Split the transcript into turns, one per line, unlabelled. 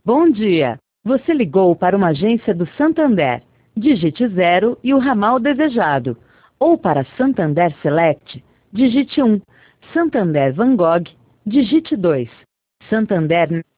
Bom dia. Você ligou para uma agência do Santander. Digite 0 e o ramal desejado. Ou para Santander Select, digite 1. Santander Van Gogh, digite 2. Santander